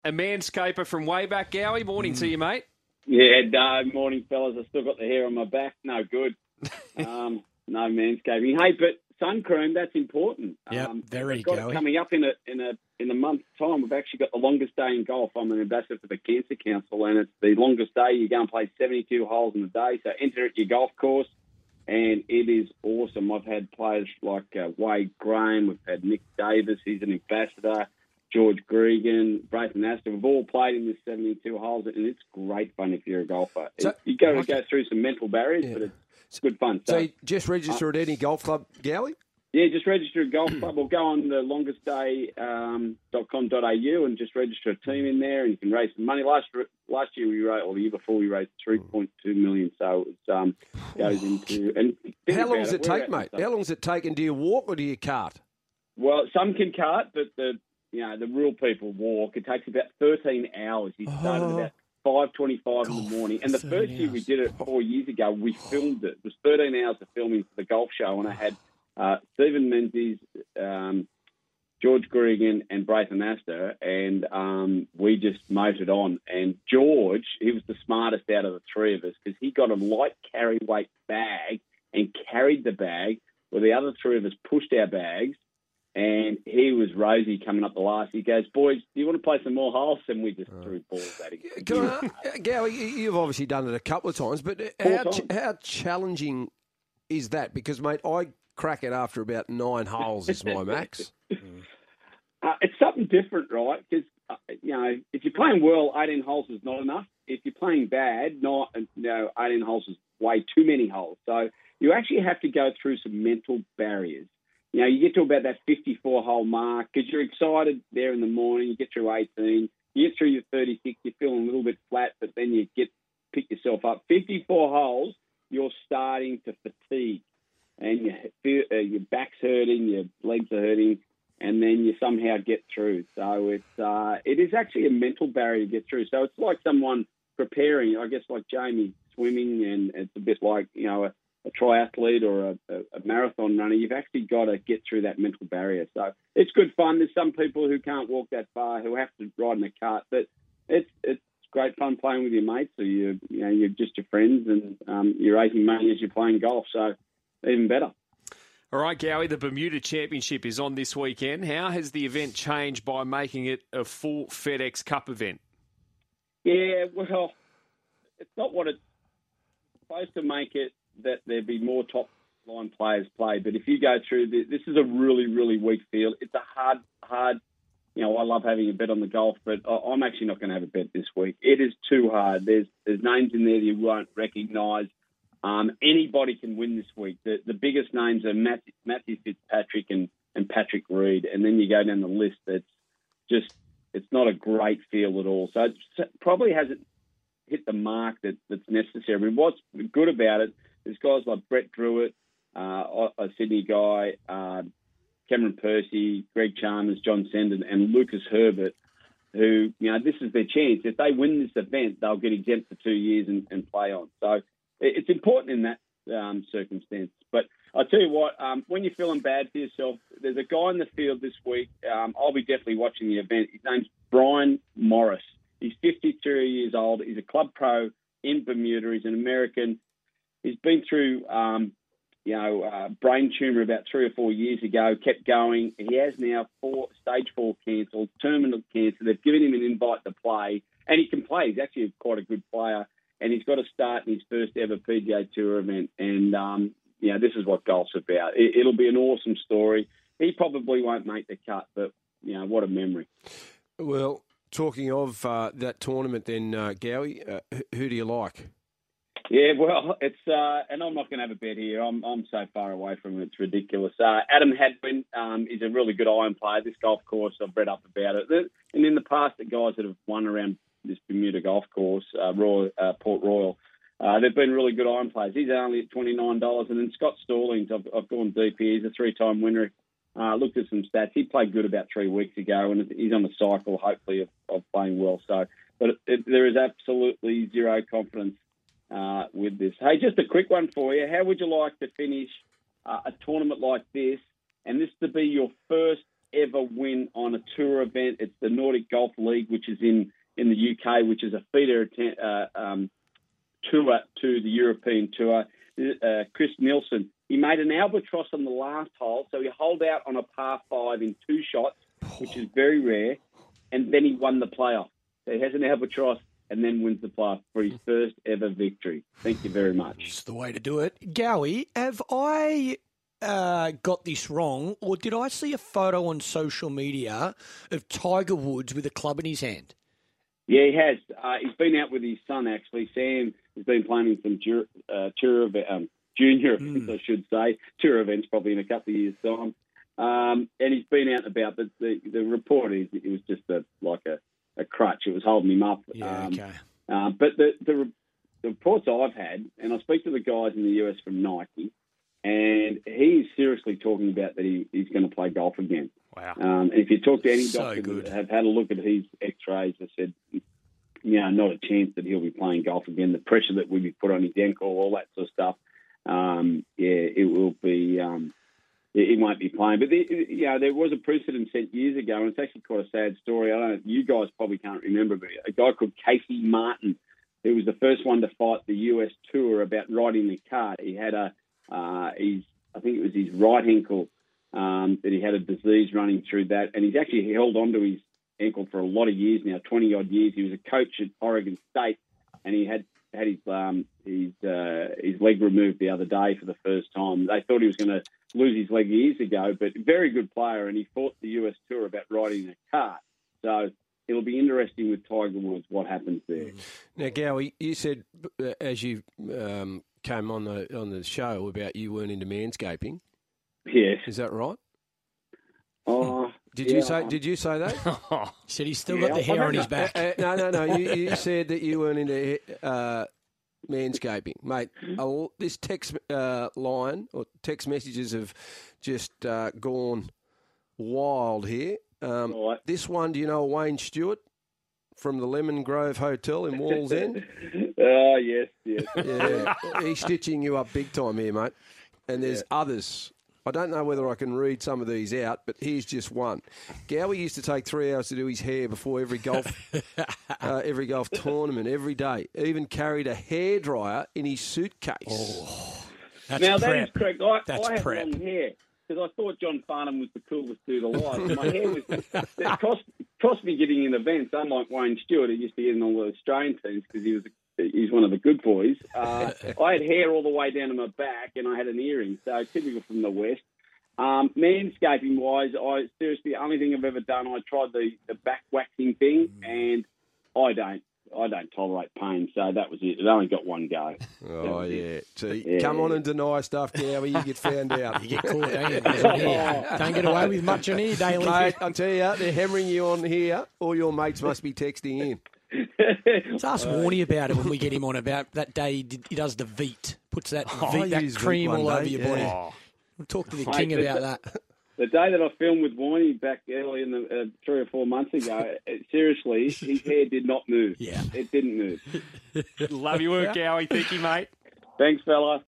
A manscaper from way back, Gowie. Morning to you, mate. Yeah, no, morning, fellas. I still got the hair on my back. No good. No manscaping. Hey, but sun cream, that's important. Yeah, very we've got Gowie. it coming up in a month's time. We've actually got the longest day in golf. I'm an ambassador for the Cancer Council, and it's the longest day. You go and play 72 holes in a day. So enter at your golf course, and it is awesome. I've had players like Wade Graham. We've had Nick Davis. He's an ambassador. George Gregan, Braithen Astor. We've all played in this 72 holes, and it's great fun if you're a golfer. So- you got to go through some mental barriers, but it's good fun. So you just register at any golf club, Gowie? Yeah, just register at golf club or go on the longestday.com.au and just register a team in there, and you can raise some money. Last year we raised, or the year before we raised 3.2 million. So it goes into. And How long does it take, mate? How long does it take, and do you walk or do you cart? Well, some can cart, but the real people walk. It takes about 13 hours. You start at about 5:25 in the morning. And the first year we did it 4 years ago, we filmed it. It was 13 hours of filming for the golf show, and I had Stephen Menzies, George Gregan, and Braithen Astor, and we just motored on. And George, he was the smartest out of the three of us because he got a light carry weight bag and carried the bag, where the other three of us pushed our bags. And he was rosy coming up the last. He goes, boys, do you want to play some more holes? And we just threw balls at him. Gowie, you've obviously done it a couple of times, but how challenging is that? Because, mate, I crack it after about 9 holes is my max. It's something different, right? Because, if you're playing well, 18 holes is not enough. If you're playing bad, 18 holes is way too many holes. So you actually have to go through some mental barriers. You get to about that 54-hole mark because you're excited there in the morning. You get through 18. You get through your 36. You're feeling a little bit flat, but then you pick yourself up. 54 holes, you're starting to fatigue. And you feel, your back's hurting, your legs are hurting, and then you somehow get through. So it is actually a mental barrier to get through. So it's like someone preparing, I guess, like Jamie swimming, and it's a bit like, a triathlete or a marathon runner. You've actually got to get through that mental barrier. So it's good fun. There's some people who can't walk that far who have to ride in a cart, but it's great fun playing with your mates. So you're just your friends, and you're raising money as you're playing golf. So even better. All right, Gowie, the Bermuda Championship is on this weekend. How has the event changed by making it a full FedEx Cup event? Yeah, well, it's not what it's supposed to make it, that there'd be more top-line players play. But if you go through this is a really, really weak field. It's a hard, I love having a bet on the golf, but I'm actually not going to have a bet this week. It is too hard. There's names in there that you won't recognise. Anybody can win this week. The biggest names are Matthew Fitzpatrick and Patrick Reed. And then you go down the list. It's not a great field at all. So it probably hasn't hit the mark that's necessary. I mean, what's good about it, there's guys like Brett Druitt, a Sydney guy, Cameron Percy, Greg Chalmers, John Sendon, and Lucas Herbert, who, this is their chance. If they win this event, they'll get exempt for 2 years and play on. So it's important in that circumstance. But I'll tell you what, when you're feeling bad for yourself, there's a guy in the field this week. I'll be definitely watching the event. His name's Brian Morris. He's 53 years old. He's a club pro in Bermuda. He's an American. He's been through, brain tumour about 3 or 4 years ago, kept going. He has now stage 4 cancer, terminal cancer. They've given him an invite to play, and he can play. He's actually quite a good player, and he's got to start in his first ever PGA Tour event. And, this is what golf's about. It'll be an awesome story. He probably won't make the cut, but, what a memory. Well, talking of that tournament then, Gowie, who do you like? Yeah, well, it's and I'm not going to have a bet here. I'm so far away from it, it's ridiculous. Adam Hadwin is a really good iron player. This golf course, I've read up about it. And in the past, the guys that have won around this Bermuda golf course, Port Royal, they've been really good iron players. He's only at $29. And then Scott Stallings, I've gone deep here. He's a 3-time winner. Looked at some stats. He played good about 3 weeks ago, and he's on a cycle, hopefully, of playing well. So, but there is absolutely zero confidence with this. Hey, just a quick one for you. How would you like to finish a tournament like this, and this to be your first ever win on a tour event. It's the Nordic Golf League, which is in the UK, which is a feeder tour to the European Tour. Chris Nielsen, he made an albatross on the last hole, so he holed out on a par 5 in 2 shots, which is very rare, and then he won the playoff. So he has an albatross and then wins the playoff for his first ever victory. Thank you very much. It's the way to do it. Gowie, have I got this wrong, or did I see a photo on social media of Tiger Woods with a club in his hand? Yeah, he has. He's been out with his son, actually. Sam has been playing in some tour junior events, I should say. Tour events probably in a couple of years' time. And he's been out and about. But the report is it was just like a crutch. It was holding him up. Yeah, okay. But the reports I've had, and I speak to the guys in the US from Nike, and he's seriously talking about that he's going to play golf again. Wow. And if you talk to any So doctor good. that have had a look at his x-rays, they said, not a chance that he'll be playing golf again. The pressure that will be put on his ankle, all that sort of stuff, it will be, he won't be playing. But, there was a precedent set years ago, and it's actually quite a sad story. I don't know, you guys probably can't remember, but a guy called Casey Martin, who was the first one to fight the US Tour about riding the cart. He had I think it was his right ankle, that he had a disease running through that, and he's actually held on to his ankle for a lot of years now, 20-odd years. He was a coach at Oregon State, and he had his leg removed the other day for the first time. They thought he was going to lose his leg years ago, but very good player, and he fought the US Tour about riding a cart. So it'll be interesting with Tiger Woods what happens there. Now, Gowie, you said as you came on the show about you weren't into manscaping. Yes. Is that right? Oh, Did you say that? He said he's still got the hair on his back. No. You said that you weren't into manscaping, mate. This text line or text messages have just gone wild here. Right. This one, do you know Wayne Stewart from the Lemon Grove Hotel in Walls End? Oh, yes. Yeah, he's stitching you up big time here, mate. And there's others. I don't know whether I can read some of these out, but here's just one. Gowie used to take 3 hours to do his hair before every golf tournament, every day. Even carried a hairdryer in his suitcase. Oh, that's Now, prep. that is correct. I have prep. long hair because I thought John Farnham was the coolest dude alive. My hair cost me getting in events, unlike Wayne Stewart, who used to get in all the Australian teams because he's one of the good boys. I had hair all the way down to my back, and I had an earring, so typical from the West. Manscaping-wise, the only thing I've ever done, I tried the back waxing thing, and I don't tolerate pain, so that was it. It only got one go. Oh, yeah. See, come on and deny stuff, Gowie, you get found out. You get caught, don't you? Don't get away with much on here, Daily. Mate, I'll tell you, they're hammering you on here. All your mates must be texting in. Let's ask Warnie about it when we get him on about that day he does the Veet. Puts that that cream all over your body. We'll talk to the king about that. The day that I filmed with Warnie back early in the 3 or 4 months ago, seriously, his hair did not move. Yeah. It didn't move. Love your work, Gowie. Thank you, mate. Thanks, fella.